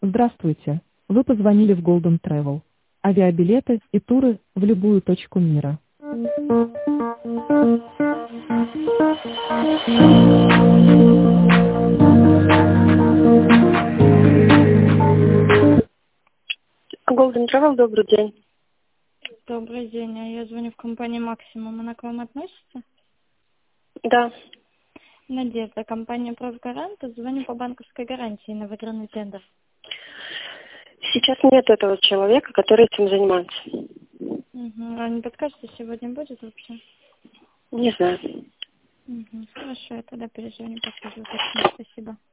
Здравствуйте. Вы позвонили в Golden Travel. Авиабилеты и туры в любую точку мира. Golden Travel, добрый день. Добрый день, я звоню в компанию «Максимум». Она к вам относится? Да. Надежда, компания «Правгарант». Звоню по банковской гарантии на выигранный тендер. Сейчас нет этого человека, который этим занимается. А не подскажете, сегодня будет вообще? Не знаю. Хорошо, я тогда перезвоню, попозже уточню. Спасибо.